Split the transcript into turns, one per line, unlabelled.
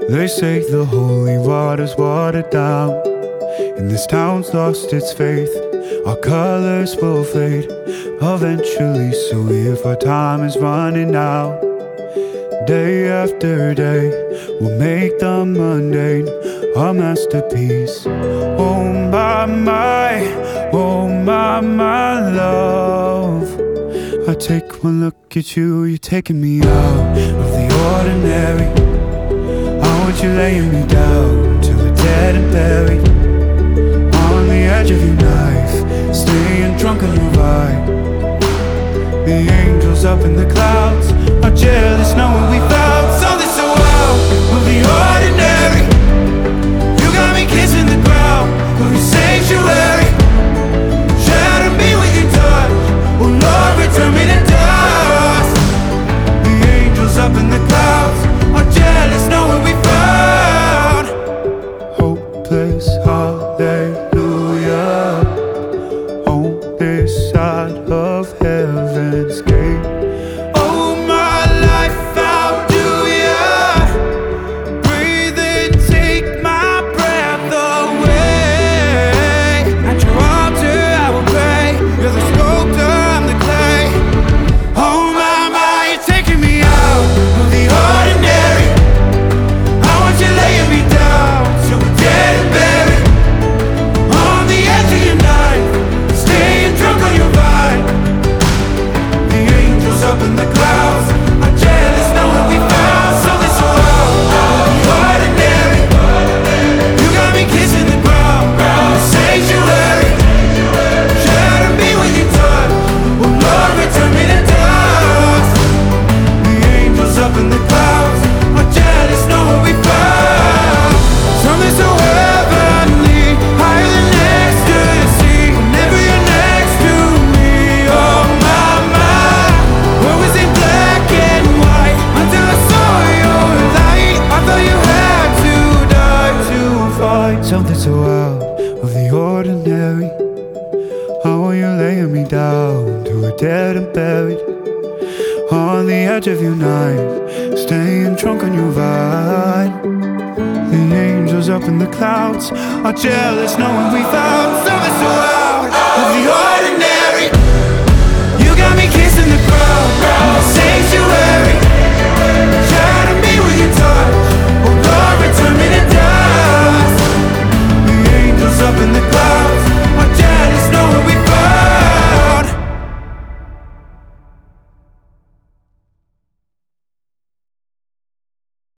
They say the holy water's watered down, and this town's lost its faith. Our colors will fade eventually, so if our time is running out, day after day, we'll make the mundane our masterpiece. Oh my, oh my love. I take one look at you, you're taking me out of the ordinary. I want you laying me down till we're dead and buried, on the edge of your knife, staying drunk on your vibe. The angels up in the clouds are jealous knowing we found something so out of the ordinary. You got me kissing the ground of your sanctuary. Shatter me with your touch, oh Lord, return me to dust. The angels up in the clouds are jealous knowing we found hopeless hallelujah on this side of heaven's gate. Oh my life, how do ya breathe and take my breath away? At your altar I will pray, you're the sculptor, I'm the clay. Oh my, you're taking me out of the ordinary. I want you laying me down till we're dead and buried, on the edge of your knife, staying drunk on your vine. The angels up in the clouds are jealous knowing we found something so out of the ordinary. You got me kissing the ground in the sanctuary. Shatter me with your touch, oh Lord, return me to dust. The angels up in the clouds are jealous knowing we found something so heavenly, higher than ecstasy. Whenever you're next to me, oh my, what was in black and white until I saw your light? I thought you had to die to find something so out of the ordinary. I want you laying me down till we're dead and buried, on the edge of your knife, staying drunk on your vine. The angels up in the clouds are jealous knowing we found something so out of the ordinary.